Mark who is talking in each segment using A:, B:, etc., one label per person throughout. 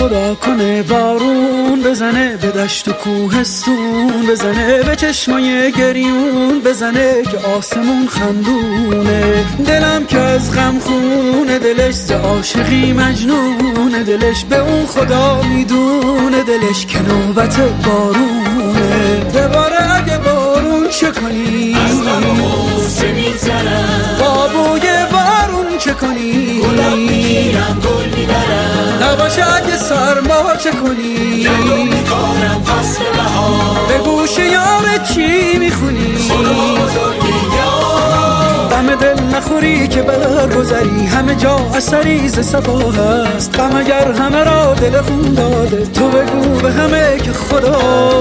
A: خدا کنه بارون بزنه، به دشت و کوهستون بزنه، به چشمای گریون بزنه که آسمون خندونه. دلم که از غم خونه دلش، ز عاشقی مجنونه دلش، به اون خدا میدونه دلش که نوبت بارونه. دوباره اگه بارون چه کنی،
B: از غم و غصه میگذرم،
A: بابوی بارون چه کنی،
B: گلم میگیرم گل میبرم،
A: نباشه اگه سرما چه کنی،
B: گلو میکنم فصل بهار،
A: به گوش یار چی میخونی،
B: خدا بزرگی یار.
A: غم دل نخوری که برگذری، همه جا اثری ز صفا هست. غم اگر همه را دل خون داده، تو بگو به همه که خدا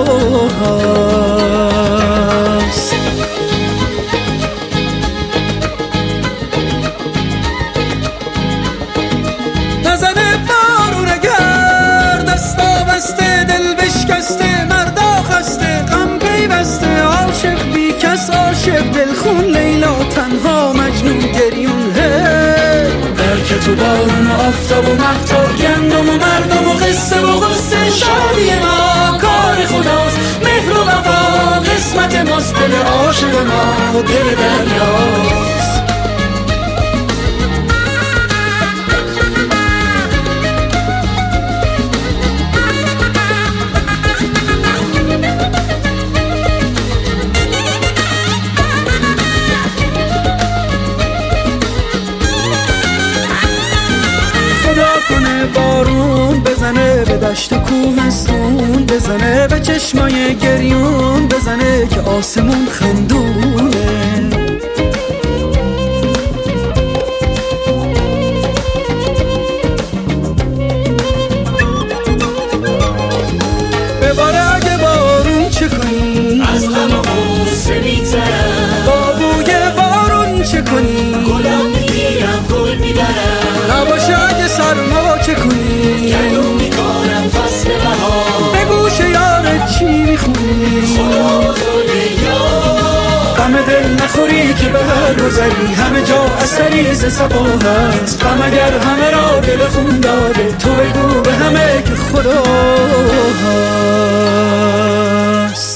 A: هست. نزنه بارون اگر دستا بسته، دل بشکسته، مردا خسته، غم پیوسته، عاشق بی کس، عاشق دل خون، لیلا تنها، مجنون گریون. در که تو بارون و آفتاب و مهتاب، گندم و مردم و قصه و غصه، شادی ما کار خداست، مهر و وفا قسمت ماست، دل عاشق ما دل دریاست. بارون بزنه، به دشت و کوهستون بزنه، به چشمای گریون بزنه که آسمون خندونه. بباره اگه بارون چه کنی،
B: از غم و غصه میگذرم،
A: بابوی بارون چه کنی،
B: گلم میگیرم گل میبرم،
A: نباشه اگه سرما چه کنی،
B: گلو میکنم فصل بهار،
A: به گوش یارت چی میخونی،
B: خدا بزرگی یار.
A: غم دل نخوری که برگذری، همه جا اثری ز صفا هست. غم اگر همه را دل خون داده، تو بگو به همه که خدا هست.